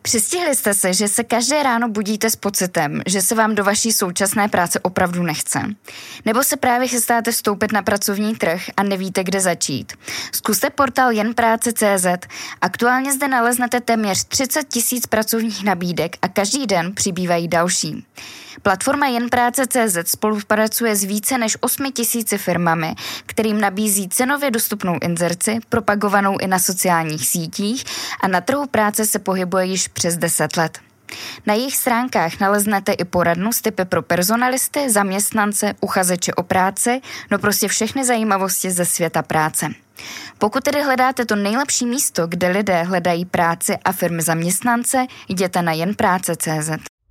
Přistihli jste se, že se každé ráno budíte s pocitem, že se vám do vaší současné práce opravdu nechce? Nebo se právě chystáte vstoupit na pracovní trh a nevíte, kde začít? Zkuste portál jenpráce.cz. Aktuálně zde naleznete téměř 30 000 pracovních nabídek a každý den přibývají další. Platforma jenpráce.cz spolupracuje s více než 8 000 firmami, kterým nabízí cenově dostupnou inzerci, propagovanou i na sociálních sítích, a na trhu práce se pohybuje již přes 10 let. Na jejich stránkách naleznete i poradnu s tipy pro personalisty, zaměstnance, uchazeče o práci, no prostě všechny zajímavosti ze světa práce. Pokud tedy hledáte to nejlepší místo, kde lidé hledají práci a firmy zaměstnance, jděte na jenpráce.cz.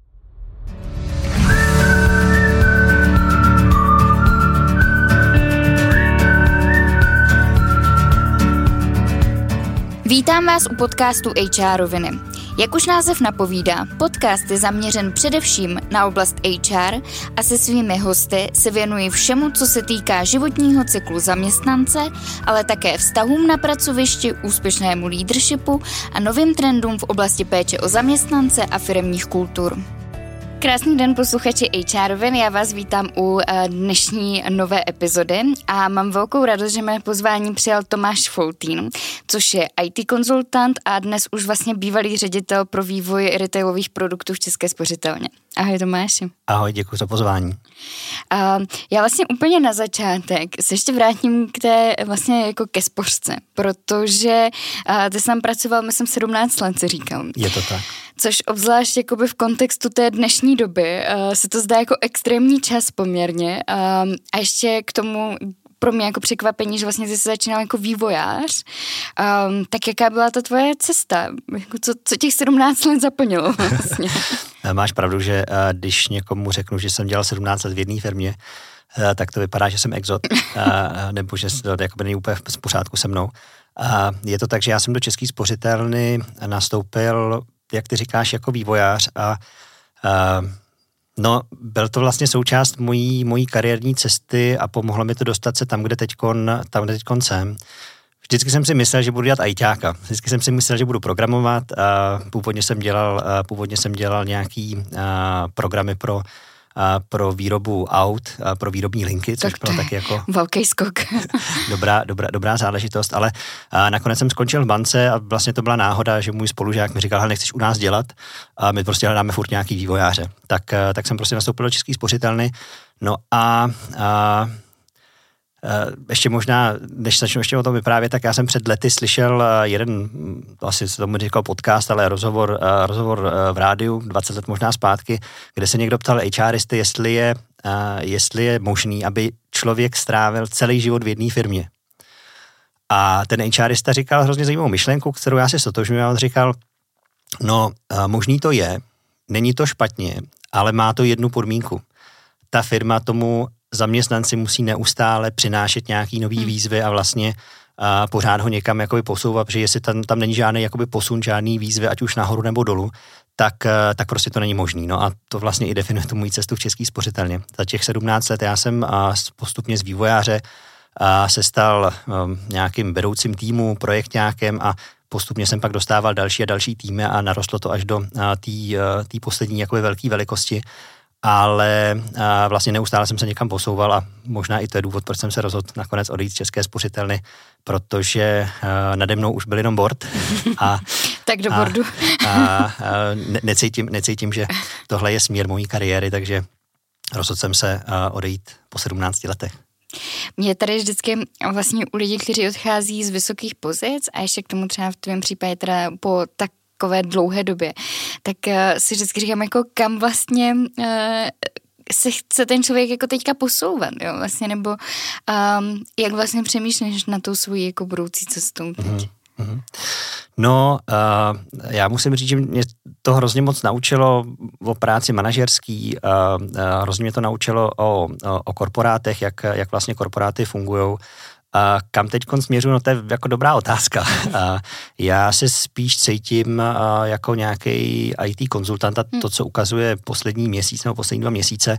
Vítám vás u podcastu HR roviny. Jak už název napovídá, podcast je zaměřen především na oblast HR a se svými hosty se věnují všemu, co se týká životního cyklu zaměstnance, ale také vztahům na pracovišti, úspěšnému leadershipu a novým trendům v oblasti péče o zaměstnance a firemních kultur. Krásný den, posluchači HR-ovin, já vás vítám u dnešní nové epizody a mám velkou radost, že mé pozvání přijal Tomáš Foltín, což je IT konzultant a dnes už vlastně bývalý ředitel pro vývoj retailových produktů v České spořitelně. Ahoj Tomáši. Ahoj, děkuji za pozvání. Já vlastně úplně na začátek se ještě vrátím k té vlastně jako ke spořce, protože ty jsi tam pracoval, myslím, 17 let, si říkal. Je to tak. Což obzvlášť jakoby v kontextu té dnešní doby se to zdá jako extrémní čas poměrně. A ještě k tomu pro mě jako překvapení, že vlastně jsi začínal jako vývojář. Tak jaká byla ta tvoje cesta? Jako co těch 17 let zaplnilo vlastně? Máš pravdu, že když někomu řeknu, že jsem dělal 17 let v jedné firmě, tak to vypadá, že jsem exot, nebo že to jakoby není úplně v pořádku se mnou. Je to tak, že já jsem do České spořitelny nastoupil, jak ty říkáš, jako vývojář a byl to vlastně součást mojí kariérní cesty a pomohlo mi to dostat se tam, kde teďkon jsem. Vždycky jsem si myslel, že budu dělat ajťáka. Vždycky jsem si myslel, že budu programovat. Původně jsem dělal nějaký programy pro výrobu aut, pro výrobní linky, což bylo taky jako velký skok. dobrá záležitost, ale nakonec jsem skončil v bance a vlastně to byla náhoda, že můj spolužák mi říkal, nechceš u nás dělat, a my prostě hledáme furt nějaký vývojáře. Tak jsem prostě nastoupil do České spořitelny. No a ještě možná, než začnu ještě o tom vyprávět, tak já jsem před lety slyšel jeden, asi se tomu říkal podcast, ale rozhovor v rádiu 20 let možná zpátky, kde se někdo ptal HRisty, jestli je možný, aby člověk strávil celý život v jedné firmě. A ten HRista říkal hrozně zajímavou myšlenku, kterou já si stotožňuji, a on říkal, možný to je, není to špatně, ale má to jednu podmínku. Ta firma tomu zaměstnanci musí neustále přinášet nějaký nový výzvy a vlastně pořád ho někam jakoby posouvat, protože jestli tam není žádný jakoby posun, žádný výzvy, ať už nahoru nebo dolů, tak prostě to není možný. No a to vlastně i definuje tu moji cestu v České spořitelně. Za těch 17 let já jsem postupně z vývojáře se stal nějakým vedoucím týmu, projekťákem a postupně jsem pak dostával další a další týmy a narostlo to až do té poslední jakoby velké velikosti. Ale vlastně neustále jsem se někam posouval a možná i to je důvod, proč jsem se rozhodl nakonec odejít z České spořitelny, protože nade mnou už byl jenom board. Tak do boardu. Necítím, že tohle je směr mojí kariéry, takže rozhodl jsem se odejít po 17 letech. Mě tady vždycky vlastně u lidí, kteří odchází z vysokých pozic a ještě k tomu třeba v tvém případě teda po takové dlouhé době, tak si vždycky říkám, jako kam vlastně se chce ten člověk jako teďka posouvat, jo, vlastně, nebo jak vlastně přemýšlíš na tou svoji jako budoucí cestou teď? No, já musím říct, že mě to hrozně moc naučilo o práci manažerský, hrozně mě to naučilo o korporátech, jak vlastně korporáty fungujou. Kam teď směřuji, no to je jako dobrá otázka. Já se spíš cítím jako nějaký IT konzultant a to, co ukazuje poslední měsíc nebo poslední 2 měsíce,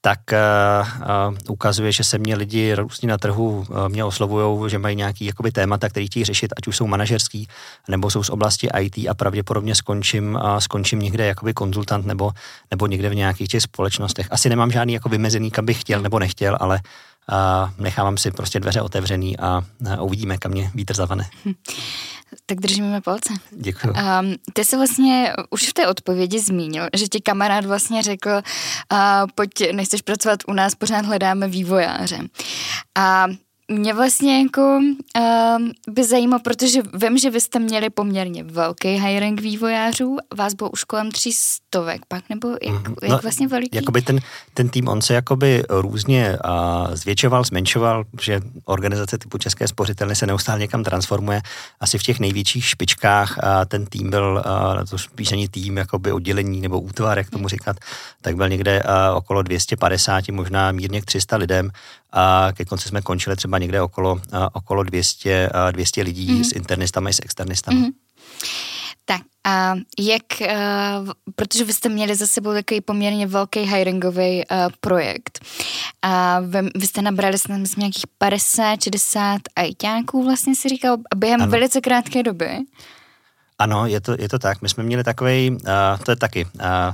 tak ukazuje, že se mě lidi různě na trhu mě oslovujou, že mají nějaký jakoby témata, který chtějí řešit, ať už jsou manažerský, nebo jsou z oblasti IT a pravděpodobně skončím někde jakoby konzultant nebo někde v nějakých těch společnostech. Asi nemám žádný jako vymezený, kam bych chtěl nebo nechtěl, ale nechávám si prostě dveře otevřený a uvidíme, kam mě vítr zavane. Tak držíme palce. Děkuju. Ty jsi vlastně už v té odpovědi zmínil, že ti kamarád vlastně řekl, pojď, nechceš pracovat u nás, pořád hledáme vývojáře. A mě vlastně jako by zajímalo, protože vím, že vy jste měli poměrně velký hiring vývojářů, vás bylo už kolem 300 pak, nebo jak vlastně veliký? Jakoby ten tým, on se jakoby různě zvětšoval, zmenšoval, že organizace typu České spořitelny se neustále někam transformuje. Asi v těch největších špičkách ten tým byl, to spíš není tým, jakoby oddělení nebo útvar, jak tomu říkat, tak byl někde okolo 250, možná mírně k 300 lidem. A ke konci jsme končili třeba někde okolo 200 lidí s internistama i s externistama. Tak a jak, protože vy jste měli za sebou takový poměrně velký hiringový projekt a vy jste nabrali snad myslím nějakých 50-60 ajťáků vlastně si říkal během velice krátké doby. Ano, je to tak. My jsme měli takovej, to je taky,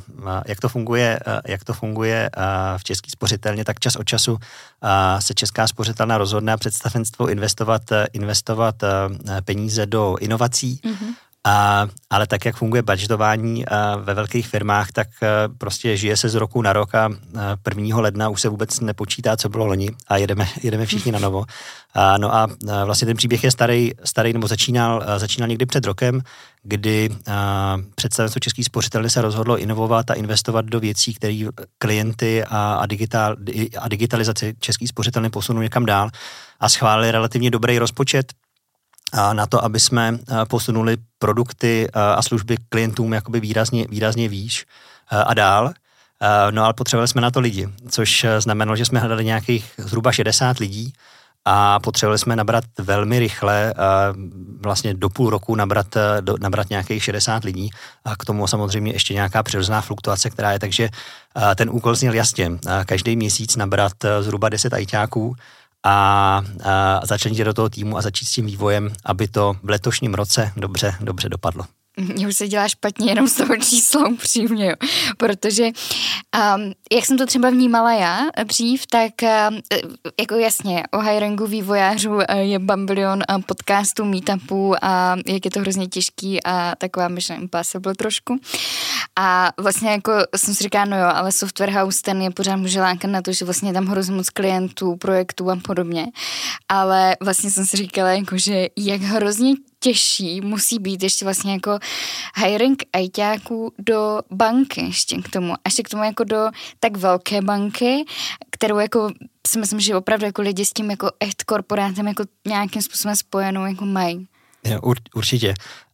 jak to funguje v České spořitelně, tak čas od času se Česká spořitelna rozhodne a představenstvo investovat peníze do inovací. Ale tak, jak funguje budgetování ve velkých firmách, tak prostě žije se z roku na rok a 1. ledna už se vůbec nepočítá, co bylo loni a jedeme všichni na novo. No a vlastně ten příběh je starý nebo začínal někdy před rokem, kdy představenstvo České spořitelny se rozhodlo inovovat a investovat do věcí, které klienty a digitalizaci České spořitelny posunou někam dál a schválili relativně dobrý rozpočet na to, aby jsme posunuli produkty a služby klientům jakoby výrazně výš a dál. No ale potřebovali jsme na to lidi, což znamenalo, že jsme hledali nějakých zhruba 60 lidí a potřebovali jsme nabrat velmi rychle, vlastně do půl roku nabrat nějakých 60 lidí a k tomu samozřejmě ještě nějaká přirozená fluktuace, která je, takže ten úkol zněl jasně. Každý měsíc nabrat zhruba 10 ajťáků a začlenit do toho týmu a začít s tím vývojem, aby to v letošním roce dobře dopadlo. Mě už se dělá špatně jenom z toho čísla upřímně, jo. Protože jak jsem to třeba vnímala já dřív, tak jako jasně o hiringu vývojářů je bambilion podcastů, meetupů a jak je to hrozně těžký a taková mission impossible trošku. A vlastně jako jsem si říkala, no jo, ale Software House ten je pořád může lákat na to, že vlastně je tam hrozně moc klientů, projektů a podobně. Ale vlastně jsem si říkala, jako, že jak hrozně těžší musí být ještě vlastně jako hiring ajťáků do banky ještě k tomu. Ještě k tomu jako do tak velké banky, kterou jako si myslím, že opravdu jako lidi s tím jako echt korporátem jako nějakým způsobem spojenou jako mají. Určitě.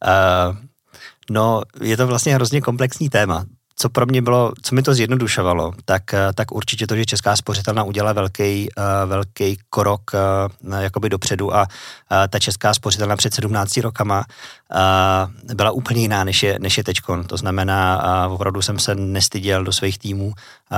No, je to vlastně hrozně komplexní téma. Co pro mě bylo, co mi to zjednodušovalo, tak určitě to, že Česká spořitelna udělala velký krok jakoby dopředu a ta Česká spořitelna před 17 rokama byla úplně jiná, než je teďkon. To znamená, opravdu jsem se nestyděl do svých týmů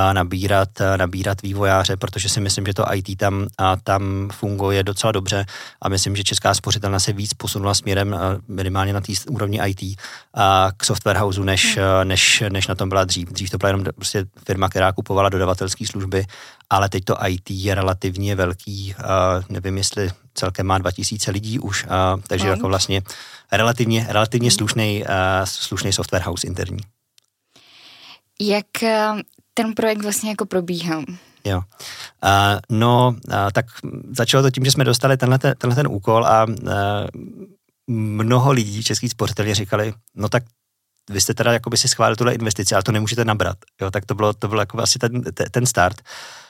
nabírat vývojáře, protože si myslím, že to IT tam funguje docela dobře a myslím, že Česká spořitelna se víc posunula směrem minimálně na té úrovni IT k Software Houseu, než na tom byla dřív. Dřív to byla jenom prostě firma, která kupovala dodavatelské služby, ale teď to IT je relativně velký, nevím, jestli celkem má 2000 lidí už, takže jako vlastně relativně slušný software house interní. Jak ten projekt vlastně jako probíhal? Jo. Tak začalo to tím, že jsme dostali tenhle úkol a mnoho lidí českých spořitelů říkali, no tak vy jste teda jakoby si schválili tuhle investici, ale to nemůžete nabrat. Jo, tak to bylo jako asi ten start.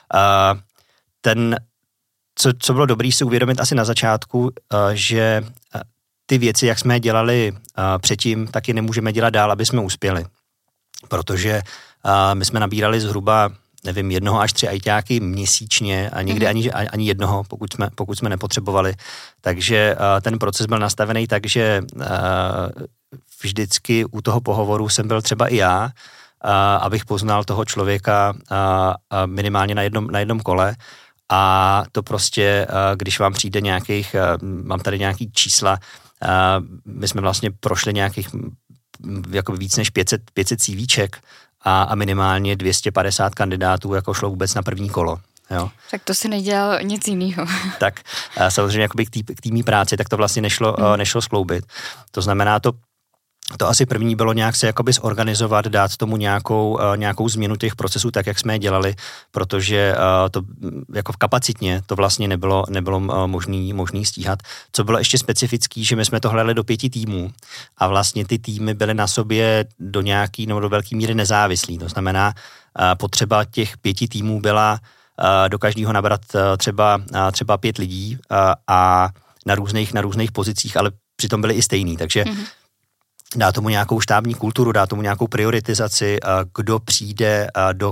Co bylo dobrý si uvědomit asi na začátku, že ty věci, jak jsme je dělali předtím, taky nemůžeme dělat dál, aby jsme uspěli. Protože my jsme nabírali zhruba, nevím, 1 až 3 ajťáky měsíčně a někdy ani jednoho, pokud jsme nepotřebovali. Takže ten proces byl nastavený tak, že vždycky u toho pohovoru jsem byl třeba i já abych poznal toho člověka minimálně na jednom kole. A to prostě, když vám přijde mám tady nějaký čísla, my jsme vlastně prošli nějakých jakoby víc než 500 CVček a minimálně 250 kandidátů jako šlo vůbec na první kolo. Jo. Tak to se nedělalo nic jiného. Tak samozřejmě jakoby k týmní práci, tak to vlastně nešlo skloubit. To znamená, to asi první bylo nějak se jakoby zorganizovat, dát tomu nějakou změnu těch procesů, tak jak jsme je dělali, protože to jako kapacitně to vlastně nebylo možný stíhat. Co bylo ještě specifický, že my jsme to hledali do 5 týmů a vlastně ty týmy byly na sobě do nějaký nebo do velké míry nezávislí. To znamená, potřeba těch 5 týmů byla do každého nabrat třeba 5 lidí a na různých pozicích, ale přitom byli i stejný, takže dá tomu nějakou štábní kulturu, dá tomu nějakou prioritizaci, kdo přijde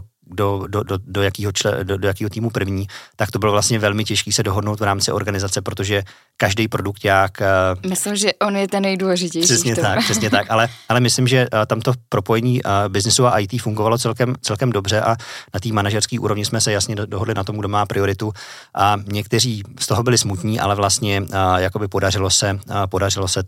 do jakého týmu první, tak to bylo vlastně velmi těžké se dohodnout v rámci organizace, protože každý produkták... Myslím, že on je ten nejdůležitější. Přesně tak, ale myslím, že tam to propojení biznesu a IT fungovalo celkem dobře a na té manažerské úrovni jsme se jasně dohodli na tom, kdo má prioritu a někteří z toho byli smutní, ale vlastně jakoby podařilo se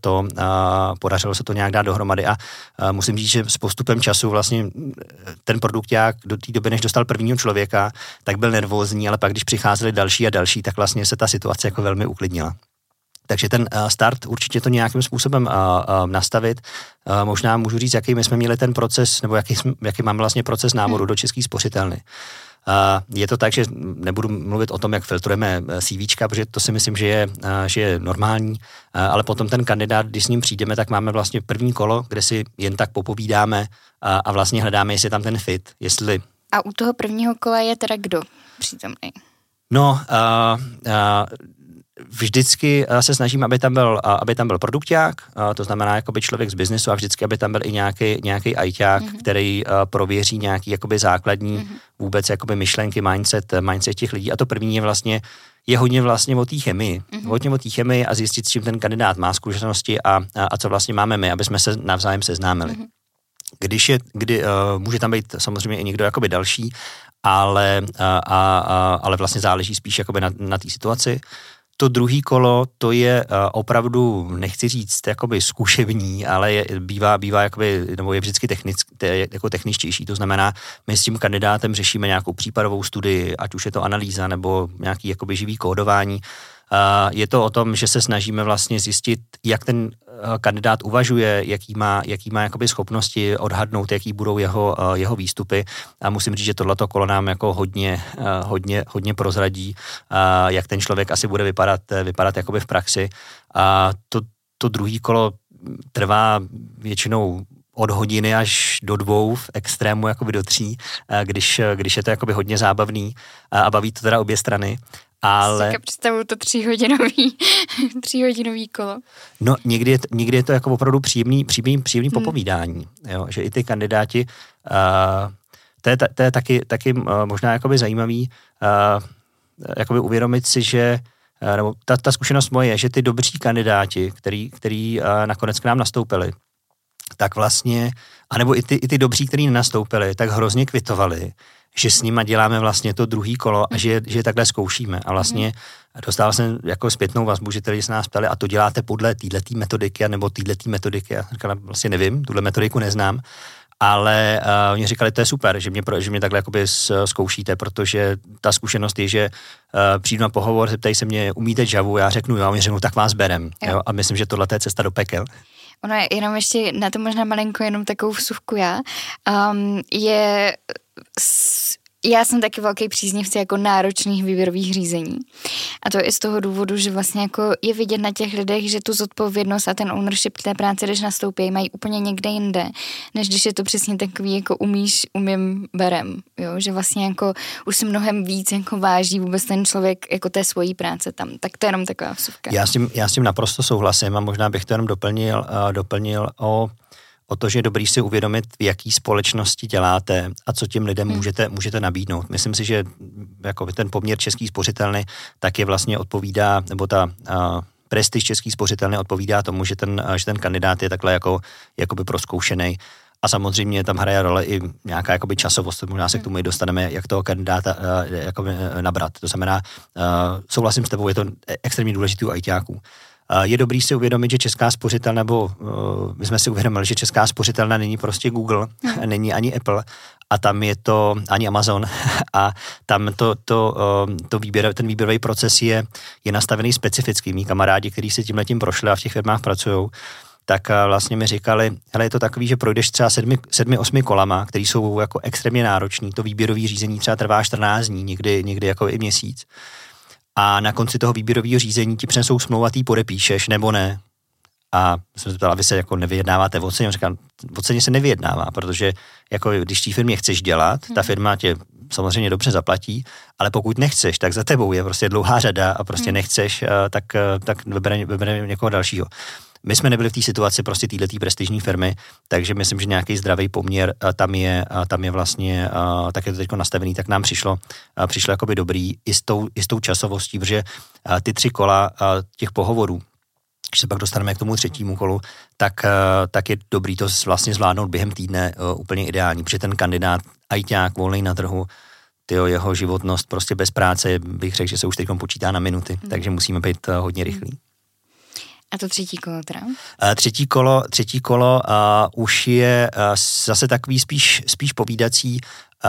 to nějak dát dohromady a musím říct, že s postupem času vlastně ten produkták do té doby, než dostal prvního člověka, tak byl nervózní, ale pak, když přicházeli další a další, tak vlastně se ta situace jako velmi uklidnila. Takže ten start určitě to nějakým způsobem nastavit. Možná můžu říct, jaký my jsme měli ten proces, nebo jaký máme vlastně proces náboru do České spořitelny. Je to tak, že nebudu mluvit o tom, jak filtrujeme CVčka, protože to si myslím, že je normální, ale potom ten kandidát, když s ním přijdeme, tak máme vlastně první kolo, kde si jen tak popovídáme a vlastně hledáme, jestli je tam ten fit, jestli... A u toho prvního kola je teda kdo přítomný? No, vždycky se snažím, aby tam byl produkták, to znamená jakoby člověk z biznesu a vždycky, aby tam byl i nějaký ajťák, který prověří nějaký jakoby základní vůbec jakoby myšlenky, mindset těch lidí. A to první je hodně vlastně o té chemii. Hodně o té chemii a zjistit, s čím ten kandidát má zkušenosti a co vlastně máme my, aby jsme se navzájem seznámili. Kdy může tam být samozřejmě i někdo jakoby další, ale vlastně záleží spíš jakoby na té situaci. To druhý kolo, to je opravdu, nechci říct jakoby zkušební, ale bývá jakoby, nebo je vždycky techničtější. To znamená, my s tím kandidátem řešíme nějakou případovou studii, ať už je to analýza nebo nějaký jakoby živý kódování. Je to o tom, že se snažíme vlastně zjistit, jak ten kandidát uvažuje, jaký má jakoby schopnosti odhadnout, jaký budou jeho výstupy. A musím říct, že tohleto kolo nám jako hodně prozradí, jak ten člověk asi bude vypadat jakoby v praxi. A to druhý kolo trvá většinou od hodiny až do 2, v extrému jakoby do 3, když je to jakoby hodně zábavný a baví to teda obě strany. Ale... Představuju to 3hodinový kolo. No, někdy je to jako opravdu příjemný popovídání, jo? Že i ty kandidáti, to je taky možná jakoby zajímavý, jakoby uvědomit si, že nebo ta zkušenost moje je, že ty dobří kandidáti, který nakonec k nám nastoupili, tak vlastně, anebo i ty dobří, kteří nenastoupili, tak hrozně kvitovali, že s nima děláme vlastně to druhý kolo a že je takhle zkoušíme. A vlastně dostal jsem jako zpětnou vazbu, že tady se nás ptali, a to děláte podle této metodiky nebo této metodiky. Já říkala, vlastně nevím, tuhle metodiku neznám, ale oni říkali, to je super, že mě takhle jakoby zkoušíte, protože ta zkušenost je, že přijdu na pohovor, zeptají se mě, umíte Javu, já řeknu, jo, oni řeknou, tak vás berem. Jo? A myslím, že tohle je cesta do pekel. Ono je jenom ještě na to možná malinko jenom takovou vsuvku já jsem taky velký příznivce jako náročných výběrových řízení. A to i z toho důvodu, že vlastně jako je vidět na těch lidech, že tu zodpovědnost a ten ownership té práce, když nastoupí, mají úplně někde jinde, než když je to přesně takový jako umím, berem. Jo? Že vlastně jako už si mnohem víc jako váží vůbec ten člověk jako té svojí práce tam. Tak to je jenom taková vsuvka. Já s tím naprosto souhlasím a možná bych to jenom doplnil o to, že je dobrý si uvědomit, v jaký společnosti děláte a co těm lidem můžete nabídnout. Myslím si, že jako ten poměr Český spořitelny taky vlastně odpovídá, nebo ta prestiž Český spořitelny odpovídá tomu, že ten kandidát je takhle jakoby prozkoušený A samozřejmě tam hraje role i nějaká jakoby časovost, možná se k tomu i dostaneme, jak toho kandidáta jakoby nabrat. To znamená, souhlasím s tebou, je to extrémně důležitý u ITáků. Je dobrý si uvědomit, že Česká spořitelna, nebo my jsme si uvědomili, že Česká spořitelna není prostě Google, není ani Apple a tam je to ani Amazon a tam ten výběrový proces je nastavený specificky. Mí kamarádi, kteří si tímhletím prošli a v těch firmách pracují, tak vlastně mi říkali, hele, je to takový, že projdeš třeba 7-8 kolama, který jsou jako extrémně náročný, to výběrový řízení třeba trvá 14 dní, někdy jako i měsíc. A na konci toho výběrového řízení ti přinesou smlouvu a ty ji podepíšeš, nebo ne. A jsem se ptal, vy se jako nevyjednáváte o ceně. Říkám, o ceně se nevyjednává, protože jako když té firmě chceš dělat, ta firma tě samozřejmě dobře zaplatí, ale pokud nechceš, tak za tebou je prostě dlouhá řada a prostě nechceš, tak vybere někoho dalšího. My jsme nebyli v té situaci prostě této prestižní firmy, takže myslím, že nějaký zdravý poměr tam je vlastně, tak je to teď nastavený, tak nám přišlo jakoby dobrý i s tou časovostí, protože ty 3 kola těch pohovorů, když se pak dostaneme k tomu 3. kolu, tak je dobrý to vlastně zvládnout během týdne úplně ideální, protože ten kandidát ajťák volný na trhu, jeho životnost prostě bez práce, bych řekl, že se už teď počítá na minuty, takže musíme být hodně rychlí. A to 3. kolo teda? Třetí kolo už je zase takový spíš povídací.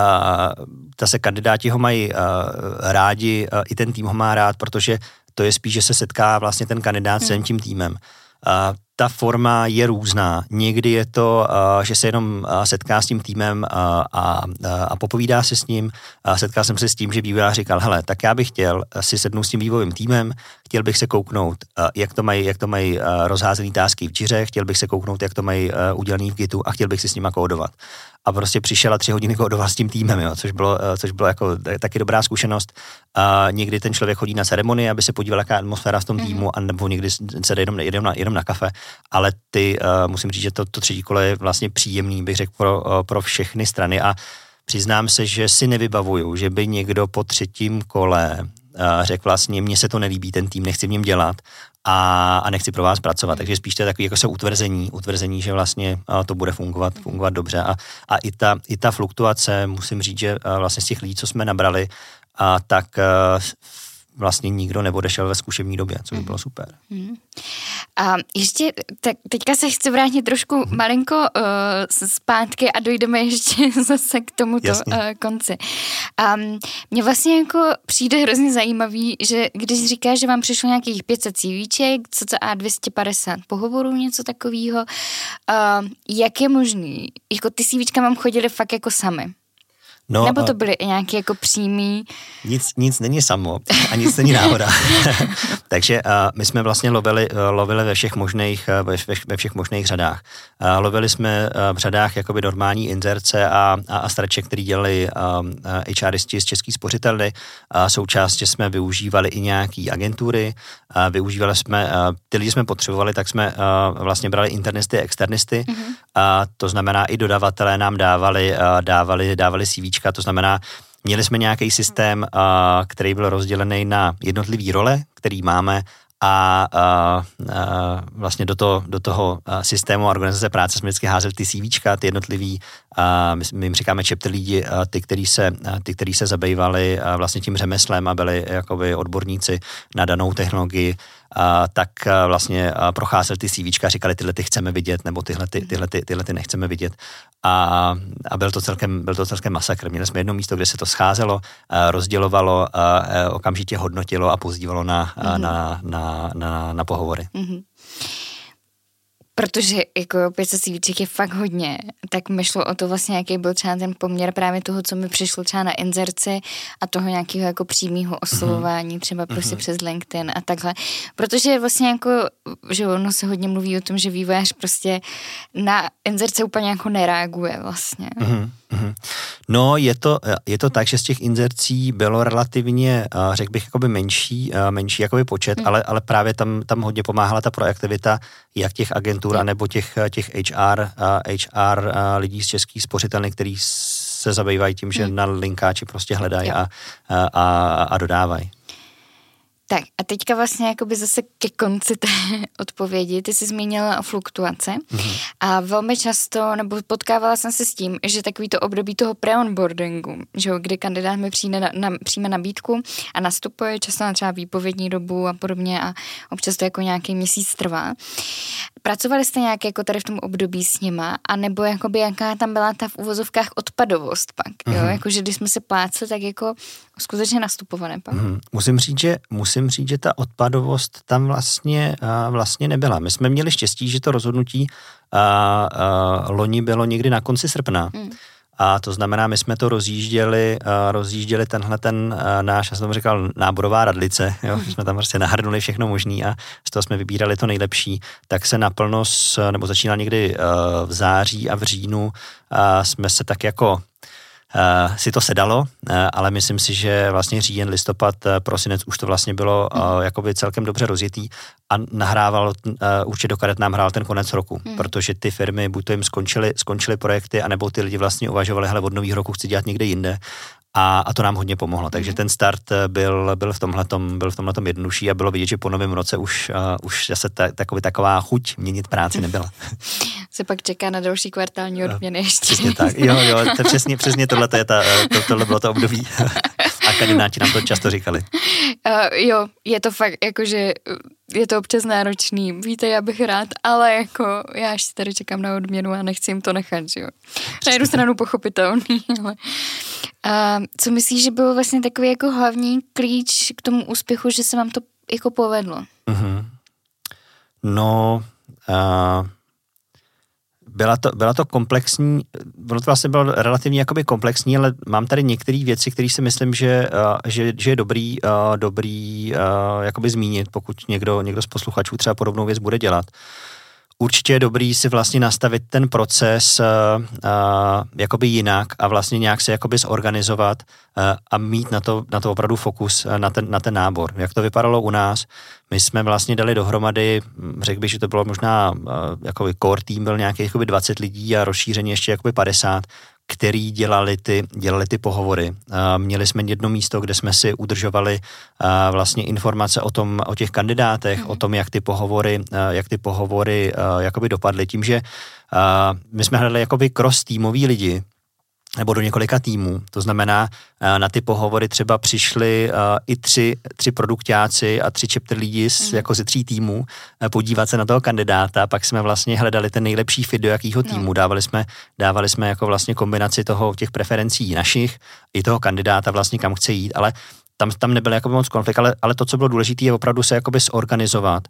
Zase kandidáti ho mají rádi, i ten tým ho má rád, protože to je spíš, že se setká vlastně ten kandidát s tím týmem. Ta forma je různá. Někdy je to, že se jenom setká s tím týmem a popovídá se s ním. Setkal jsem se s tím, že vývojář říkal, hele, tak já bych chtěl si sednout s tím vývojovým týmem, chtěl bych se kouknout, jak to mají rozházený tásky v Jiře, chtěl bych se kouknout, jak to mají udělaný v Gitu a chtěl bych si s nima kódovat. A prostě přišel a 3 hodiny kódoval s tím týmem, jo, což bylo jako taky dobrá zkušenost. Někdy ten člověk chodí na ceremonii, aby se podíval, jaká atmosféra v tom týmu, anebo někdy se jde jenom na kafe. Ale musím říct, že to 3. kolo je vlastně příjemný, bych řekl, pro všechny strany a přiznám se, že si nevybavuju, že by někdo po 3. kole řekl vlastně, mně se to nelíbí, ten tým, nechci v něm dělat a nechci pro vás pracovat. Takže spíš to je takový jako se utvrzení, že vlastně to bude fungovat dobře. A i ta fluktuace, musím říct, že vlastně z těch lidí, co jsme nabrali, tak vlastně nikdo neodešel ve zkušební době, což by bylo super. A ještě, tak teďka se chci vrátit trošku malinko zpátky a dojdeme ještě zase k tomuto konci. A mně vlastně jako přijde hrozně zajímavý, že když říkáš, že vám přišlo nějakých 500 CVček, cca 250 pohovorů, něco takového, jak je možný? Jako ty CVčka vám chodily fakt jako sami? No, nebo to byly i nějaké jako přímý? Nic není samo a nic není náhoda. Takže my jsme vlastně lovili ve všech možných řadách. Lovili jsme v řadách jakoby normální inzerce a strače, který dělali HRisti z České spořitelny. Součástě jsme využívali i nějaký agentury. Využívali jsme, ty lidi jsme potřebovali, tak jsme vlastně brali internisty a externisty. To znamená, i dodavatelé nám dávali CVčka. To znamená, měli jsme nějaký systém, který byl rozdělený na jednotlivý role, který máme a vlastně do toho systému organizace práce jsme vždycky házeli ty CVčka, ty jednotlivý, my jim říkáme chapter lidi, ty, kteří se zabývali vlastně tím řemeslem a byli jakoby odborníci na danou technologii, tak vlastně procházeli ty CVčka, říkali, tyhle ty chceme vidět, nebo tyhle ty nechceme vidět. A byl to celkem masakr. Měli jsme jedno místo, kde se to scházelo, rozdělovalo, okamžitě hodnotilo a pozdívalo na pohovory. Protože jako 500 CVček je fakt hodně, tak mi šlo o to vlastně, jaký byl třeba ten poměr právě toho, co mi přišlo třeba na inzerci a toho nějakého jako přímého oslovování, třeba prostě přes LinkedIn a takhle. Protože vlastně jako, že ono se hodně mluví o tom, že vývojář prostě na inzerce úplně jako nereaguje vlastně. No, je to tak, že z těch inzercí bylo relativně, řekl bych, jakoby menší jakoby počet, ale právě tam hodně pomáhala ta proaktivita jak těch agentur, anebo těch HR lidí z Českých spořitelny, který se zabývají tím, že na linkáči prostě hledají a dodávají. Tak a teďka vlastně jakoby zase ke konci té odpovědi, ty jsi zmínila o fluktuace a velmi často, nebo potkávala jsem se s tím, že takový to období toho pre-onboardingu, že jo, kdy kandidát mi přijme nabídku a nastupuje často na třeba výpovědní dobu a podobně a občas to jako nějaký měsíc trvá. Pracovali jste nějak jako tady v tom období s nima, anebo jakoby jaká tam byla ta v uvozovkách odpadovost pak, jo, jakože když jsme se plácli, tak jako skutečně nastupované pak. Musím říct, že ta odpadovost tam vlastně nebyla. My jsme měli štěstí, že to rozhodnutí loni bylo někdy na konci srpna. A to znamená, my jsme to rozjížděli tenhle náš, já jsem tomu říkal, náborová radlice, jo, jsme tam prostě nahrnuli všechno možný a z toho jsme vybírali to nejlepší, tak se naplno, nebo začínal někdy v září a v říjnu, jsme se tak jako si to sedalo, ale myslím si, že vlastně říjen, listopad, prosinec už to vlastně bylo jakoby celkem dobře rozjetý a nahrával, určitě do karet nám hrál ten konec roku, protože ty firmy, buď to jim skončily projekty, anebo ty lidi vlastně uvažovali, hele, od nového roku chci dělat někde jinde. A to nám hodně pomohlo, takže ten start byl v tomhletom jednodušší a bylo vidět, že po novém roce už zase taková chuť měnit práci nebyla. Se pak čeká na další kvartální odměny ještě. Přesně tak, jo, to přesně tohle bylo to období a kandidáti nám to často říkali. Jo, je to fakt, jakože je to občas náročný, víte, já bych rád, ale jako já ještě tady čekám na odměnu a nechci jim to nechat, že jo. Na jednu stranu pochopitelný, ale co myslíš, že byl vlastně takový jako hlavní klíč k tomu úspěchu, že se vám to jako povedlo? No, byla to komplexní, ono to vlastně bylo relativně jakoby komplexní, ale mám tady některé věci, které si myslím, že je dobrý jakoby zmínit, pokud někdo z posluchačů třeba podobnou věc bude dělat. Určitě je dobrý si vlastně nastavit ten proces jakoby jinak a vlastně nějak se jakoby zorganizovat a mít na to opravdu fokus na ten nábor. Jak to vypadalo u nás? My jsme vlastně dali dohromady, řekl bych, že to bylo možná jakoby core tým, byl nějakých jakoby 20 lidí a rozšíření ještě jakoby 50, který dělali ty pohovory. Měli jsme jedno místo, kde jsme si udržovali vlastně informace o těch kandidátech, o tom, jak ty pohovory jakoby dopadly. Tím, že my jsme hledali jakoby cross týmový lidi, nebo do několika týmů. To znamená, na ty pohovory třeba přišli i tři produktáci a 3 chapter lidi jako ze 3 týmů podívat se na toho kandidáta, pak jsme vlastně hledali ten nejlepší fit do jakýho týmu. Dávali jsme jako vlastně kombinaci těch preferencí našich i toho kandidáta vlastně kam chce jít, ale tam nebyl jako moc konflikt, ale to, co bylo důležité, je opravdu se jakoby zorganizovat.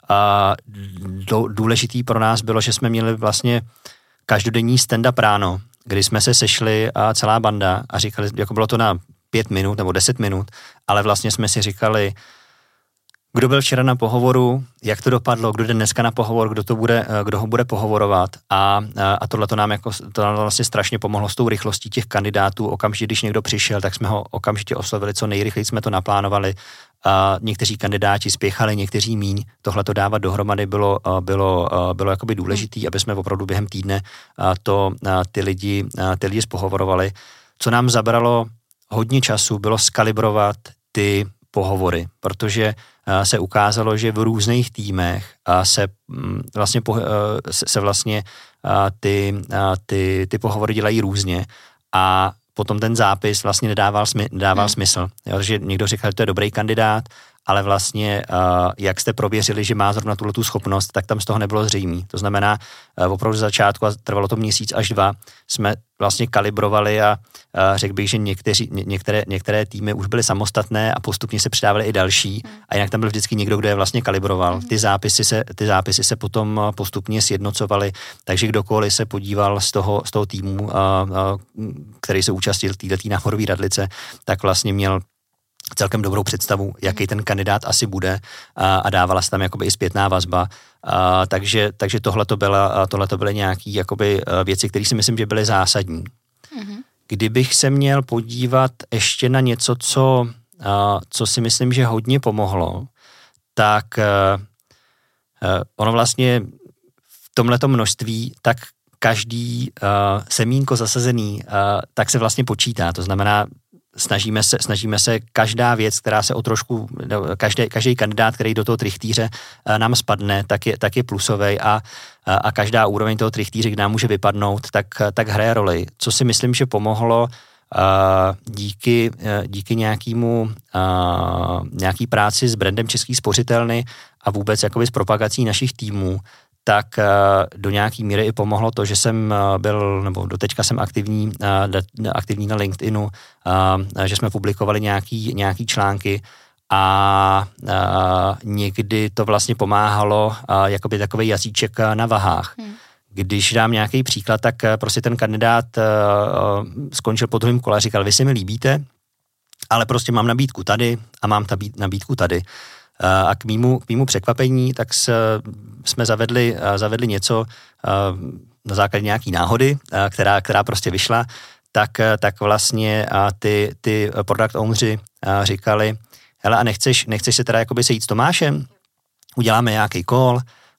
Důležitý pro nás bylo, že jsme měli vlastně každodenní stand-up ráno, kdy jsme se sešli a celá banda a říkali, jako bylo to na 5 minut nebo 10 minut, ale vlastně jsme si říkali, kdo byl včera na pohovoru, jak to dopadlo, kdo jde dneska na pohovor, kdo ho bude pohovorovat a tohle to nám vlastně strašně pomohlo s tou rychlostí těch kandidátů. Okamžitě, když někdo přišel, tak jsme ho okamžitě oslovili, co nejrychleji jsme to naplánovali. Někteří kandidáti spěchali, někteří míň. Tohle to dávat dohromady bylo jakoby důležitý, aby jsme opravdu během týdne ty lidi spohovorovali. Co nám zabralo hodně času, bylo skalibrovat ty pohovory, protože se ukázalo, že v různých týmech se vlastně ty pohovory dělají různě a potom ten zápis vlastně nedával smysl. Jo, že někdo říkal, že to je dobrý kandidát, ale vlastně jak jste prověřili, že má zrovna tuhletu schopnost, tak tam z toho nebylo zřejmé. To znamená, opravdu z začátku, a trvalo to měsíc až 2, jsme vlastně kalibrovali a řekl bych, že některé týmy už byly samostatné a postupně se přidávaly i další a jinak tam byl vždycky někdo, kdo je vlastně kalibroval. Ty zápisy se potom postupně sjednocovaly, takže kdokoliv se podíval z toho týmu, který se účastnil této náborové radlice, tak vlastně měl celkem dobrou představu, jaký ten kandidát asi bude a dávala se tam jakoby i zpětná vazba. Takže tohle to byly nějaké jakoby věci, které si myslím, že byly zásadní. Kdybych se měl podívat ještě na něco, co si myslím, že hodně pomohlo, tak ono vlastně v tomhleto množství, tak každý semínko zasazený, tak se vlastně počítá. To znamená, snažíme se každá věc, která se o trošku, každý kandidát, který do toho trichtýře nám spadne, tak je plusovej a každá úroveň toho trichtýře, kde nám může vypadnout, tak hraje roli. Co si myslím, že pomohlo díky nějaký práci s brandem Český spořitelny a vůbec jakoby s propagací našich týmů, tak do nějaký míry i pomohlo to, že jsem byl, nebo doteďka jsem aktivní na LinkedInu, že jsme publikovali nějaký články a někdy to vlastně pomáhalo jakoby takovej jazyček na vahách. Když dám nějaký příklad, tak prostě ten kandidát skončil po druhém kole a říkal, vy si mi líbíte, ale prostě mám nabídku tady a mám nabídku tady. A k mýmu překvapení, tak jsme zavedli něco na základě nějaký náhody, která prostě vyšla, tak vlastně ty product ownři říkali, hele, a nechceš se teda jakoby sejít s Tomášem? Uděláme nějaký call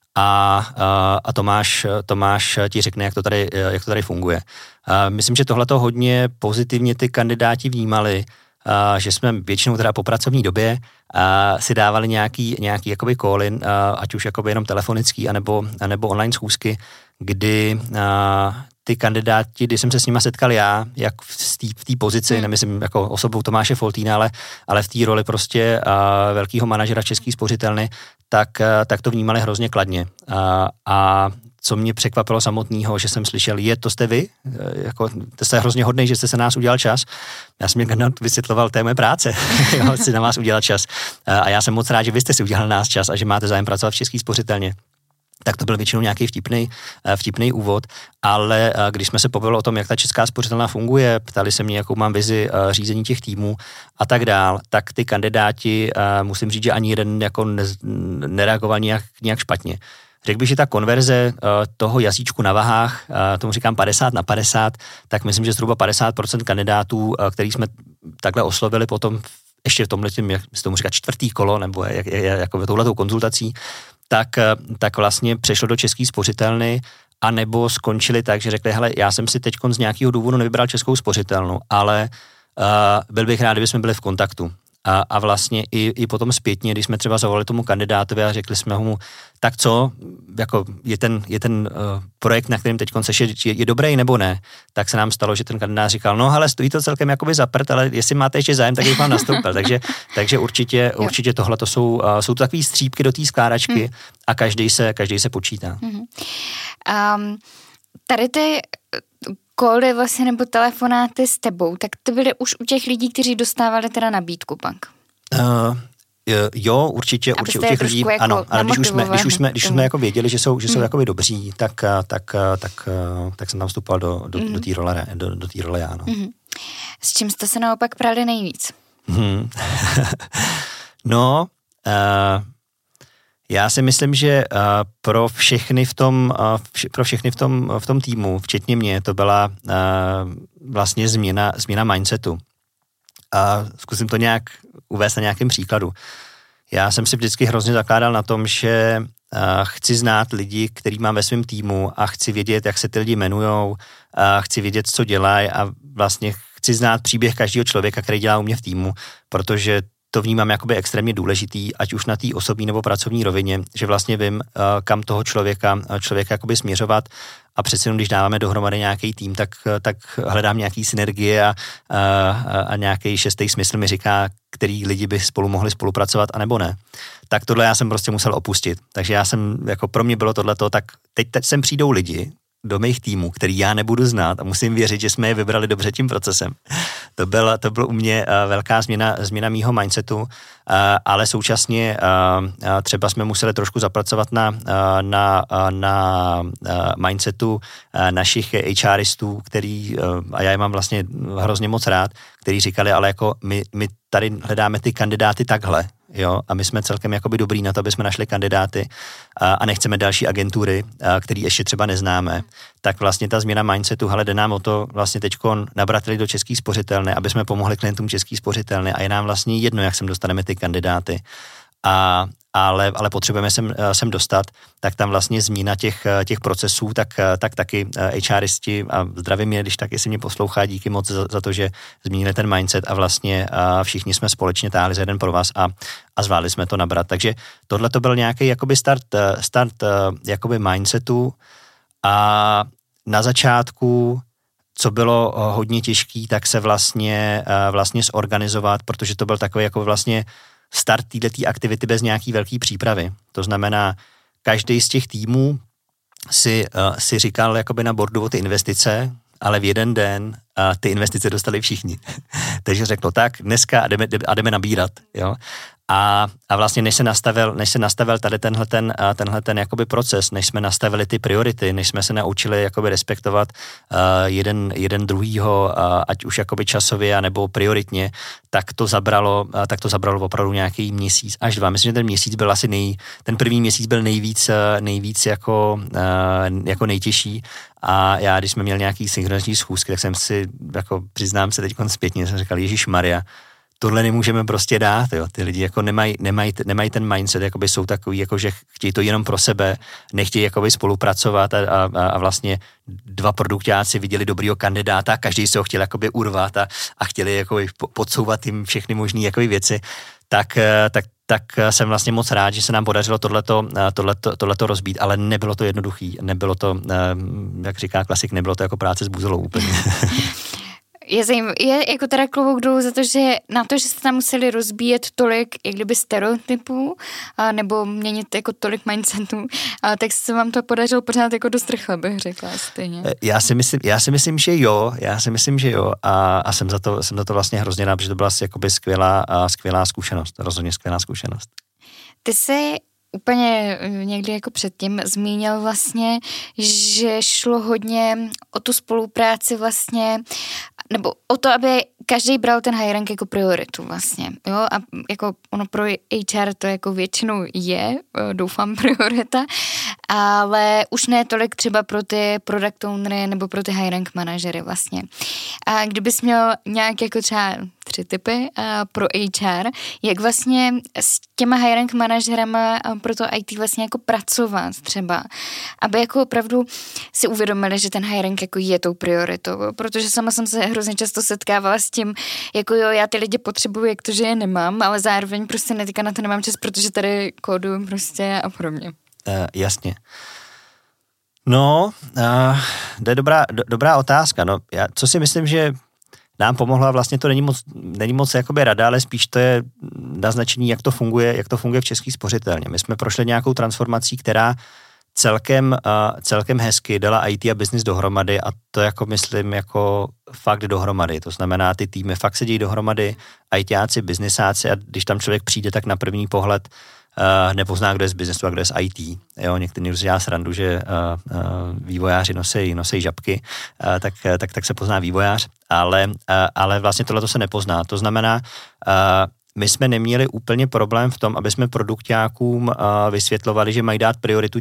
a Tomáš ti řekne, jak to tady funguje. Myslím, že tohleto hodně pozitivně ty kandidáti vnímali, že jsme většinou teda po pracovní době si dávali nějaký jakoby call-in, ať už jakoby jenom telefonický, anebo online schůzky, kdy ty kandidáti, když jsem se s nima setkal já, jak v té pozici, nemyslím jako osobou Tomáše Foltýna, ale v té roli prostě velkého manažera Český spořitelny, tak to vnímali hrozně kladně. A co mě překvapilo samotného, že jsem slyšel, to jste vy, jako, to jste hrozně hodnej, že jste se nás udělal čas. Já jsem mě vysvětloval, to je moje práce, si na vás udělat čas. A já jsem moc rád, že vy jste si udělal nás čas a že máte zájem pracovat v Český spořitelně. Tak to byl většinou nějaký vtipný úvod, ale když jsme se pobavili o tom, jak ta Česká spořitelna funguje, ptali se mě, jakou mám vizi řízení těch týmů a tak dál, tak ty kandidáti, musím říct, že ani jeden jako nereagoval nějak špatně. Řekl bych, že ta konverze toho jazyčku na vahách, tomu říkám 50/50, tak myslím, že zhruba 50% kandidátů, který jsme takhle oslovili potom ještě v tomhletím, jak se tomu říká, čtvrtý kolo, nebo jako touhletou konzultací, tak vlastně přešlo do České spořitelny, anebo skončili tak, že řekli, hele, já jsem si teď z nějakého důvodu nevybral Českou spořitelnu, ale byl bych rád, kdyby jsme byli v kontaktu. A vlastně i potom zpětně, když jsme třeba zavolali tomu kandidátovi a řekli jsme mu, tak co, jako je ten projekt, na kterém teď seš, je dobrý nebo ne, tak se nám stalo, že ten kandidát říkal, no hele, stojí to celkem jakoby za prd, ale jestli máte ještě zájem, tak bych vám nastoupil. Takže určitě tohle to jsou to takový střípky do té skládačky a každý se počítá. Tady ty koly vlastně nebo telefonáty s tebou, tak to byly už u těch lidí, kteří dostávali teda nabídku pak. Jo, určitě u těch lidí, jako ano, ale když jsme jako věděli, že jsou jakoby dobří, tak jsem tam vstupoval do té role já, no. S čím jste se naopak prali nejvíc? No, já si myslím, že pro všechny v tom týmu, včetně mě, to byla vlastně změna mindsetu. A zkusím to nějak uvést na nějakém příkladu. Já jsem si vždycky hrozně zakládal na tom, že chci znát lidi, který mám ve svém týmu a chci vědět, jak se ty lidi jmenujou, chci vědět, co dělají a vlastně chci znát příběh každého člověka, který dělá u mě v týmu, protože to vnímám jakoby extrémně důležitý, ať už na té osobní nebo pracovní rovině, že vlastně vím, kam toho člověka jakoby směřovat a přece jenom, když dáváme dohromady nějaký tým, tak hledám nějaký synergie a nějaký šestý smysl mi říká, který lidi by spolu mohli spolupracovat, anebo ne. Tak tohle já jsem prostě musel opustit. Takže já jsem, jako pro mě bylo tohleto, tak teď sem přijdou lidi do mých týmů, který já nebudu znát a musím věřit, že jsme je vybrali dobře tím procesem. To byl u mě velká změna mýho mindsetu, ale současně třeba jsme museli trošku zapracovat na mindsetu našich HRistů, který, a já je mám vlastně hrozně moc rád, který říkali, ale jako my tady hledáme ty kandidáty takhle, jo, a my jsme celkem jakoby dobrý na to, aby jsme našli kandidáty a nechceme další agentury, který ještě třeba neznáme, tak vlastně ta změna mindsetu, hele, jde nám o to vlastně teďko nabrat lidi do Český spořitelny, aby jsme pomohli klientům Český spořitelny a je nám vlastně jedno, jak sem dostaneme ty kandidáty. ale potřebujeme sem dostat, tak tam vlastně změna těch procesů, tak taky HRisti, a zdravím je, když tak, jestli mě poslouchá, díky moc za to, že změnili ten mindset a vlastně všichni jsme společně táhli za jeden pro vás a zvládli jsme to nabrat. Takže tohle to byl nějaký jakoby start jakoby mindsetu a na začátku, co bylo hodně těžký, tak se vlastně zorganizovat, protože to byl takový jako vlastně start této aktivity bez nějaký velký přípravy. To znamená, každý z těch týmů si říkal jakoby na boardu o ty investice, ale v jeden den ty investice dostali všichni. Takže řekl, tak dneska jdeme nabírat. Jo? A vlastně než se nastavil tady tenhle jakoby proces, než jsme nastavili ty priority, než jsme se naučili jakoby respektovat jeden druhýho, ať už jakoby časově nebo prioritně, tak to zabralo opravdu nějaký měsíc až 2. Myslím, že ten měsíc byl asi ten první měsíc byl nejvíc jako nejtěžší. A já, když jsme měli nějaký synchronizační schůzky, tak jsem si, jako přiznám se teď zpětně, jsem říkal, Ježišmarja, tohle nemůžeme prostě dát, jo. Ty lidi jako nemají ten mindset, jakoby jsou takový, jako že chtějí to jenom pro sebe, nechtějí jakoby spolupracovat a vlastně 2 produktáci viděli dobrýho kandidáta, každý se ho chtěl jakoby urvat a chtěli jakoby podsouvat jim všechny možné jakoby věci, tak jsem vlastně moc rád, že se nám podařilo tohleto rozbít, ale nebylo to jednoduchý, nebylo to, jak říká klasik, nebylo to jako práce s buzolou úplně. Je jako teda klobouk dolů za to, že na to, že jste tam museli rozbíjet tolik, jak kdyby stereotypů, nebo měnit jako tolik mindsetů, tak se vám to podařilo pořád jako dost rychle, bych řekla stejně. Já si myslím, že jo a jsem za to vlastně hrozně rád, protože to byla jakoby skvělá zkušenost, rozhodně skvělá zkušenost. Ty jsi úplně někdy jako předtím zmínil vlastně, že šlo hodně o tu spolupráci vlastně, nebo o to, aby každý bral ten hiring jako prioritu vlastně, jo, a jako ono pro HR to jako většinou je, doufám, priorita, ale už ne tolik třeba pro ty product ownery nebo pro ty hiring manažery vlastně. A kdybys měl nějak jako třeba 3 tipy pro HR, jak vlastně s těma hiring manažerama pro to IT vlastně jako pracovat třeba, aby jako opravdu si uvědomili, že ten hiring jako je tou prioritou, protože sama jsem se hrozně často setkávala s tím, jako jo, já ty lidi potřebuji, jak to, že je nemám, ale zároveň prostě na to nemám čas, protože tady kóduju prostě a podobně. Jasně. No, to je dobrá otázka. No, co si myslím, že nám pomohla, vlastně to není moc jakoby rada, ale spíš to je naznačení, jak to funguje v České spořitelně. My jsme prošli nějakou transformací, která celkem hezky dala IT a business dohromady a to jako myslím jako fakt dohromady. To znamená, ty týmy fakt sedí dohromady, ITáci, businessáci a když tam člověk přijde, tak na první pohled nepozná, kdo je z businessu a kdo je z IT. Jo, někdy si dělá srandu, že vývojáři nosí žabky, tak se pozná vývojář, ale vlastně tohle se nepozná. To znamená, my jsme neměli úplně problém v tom, aby jsme produkťákům vysvětlovali, že mají dát prioritu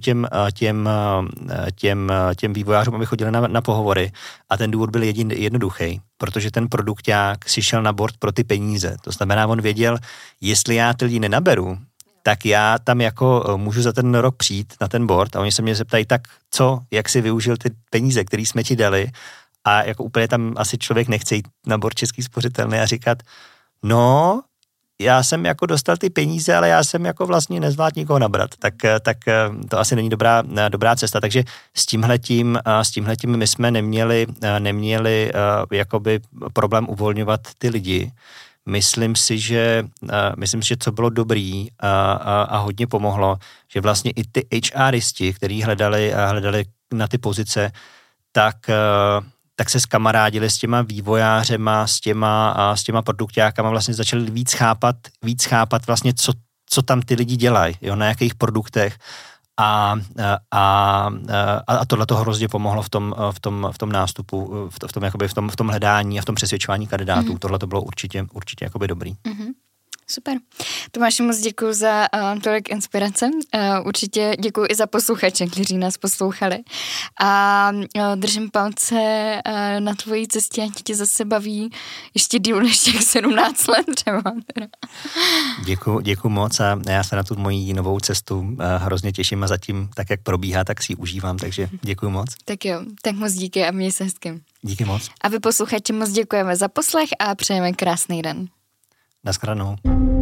těm vývojářům, aby chodili na pohovory. A ten důvod byl jednoduchý, protože ten produkťák si šel na board pro ty peníze. To znamená, on věděl, jestli já ty lidi nenaberu, tak já tam jako můžu za ten rok přijít na ten board a oni se mě zeptají, tak co, jak si využil ty peníze, které jsme ti dali a jako úplně tam asi člověk nechce jít na board Český spořitelny a říkat, no, já jsem jako dostal ty peníze, ale já jsem jako vlastně nezvládl nikoho nabrat, tak to asi není dobrá cesta, takže s tímhletím my jsme neměli jakoby problém uvolňovat ty lidi. Myslím si, že co bylo dobrý a hodně pomohlo, že vlastně i ty HRisti, kteří hledali na ty pozice, tak se skamarádili s těma vývojářema, s těma produkťákama, vlastně začali víc chápat vlastně, co tam ty lidi dělají, jo, na jakých produktech a tohle to hrozně pomohlo v tom nástupu, v tom hledání a v tom přesvědčování kandidátů. Tohle to bylo určitě jakoby dobrý. Super. Tomáši, moc děkuji za tolik inspirace. Určitě děkuji i za posluchače, kteří nás poslouchali. A držím palce na tvojí cestě, ať tě zase baví ještě díl než těch 17 let třeba. Děkuji moc a já se na tu moji novou cestu hrozně těším a zatím tak, jak probíhá, tak si ji užívám, takže děkuji moc. Tak jo, tak moc díky a měj se hezky. Díky moc. A vy posluchači moc děkujeme za poslech a přejeme krásný den. Naschledanou.